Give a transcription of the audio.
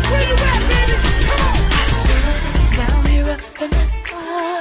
Where you at, baby? Come on. Now we're up in the sky.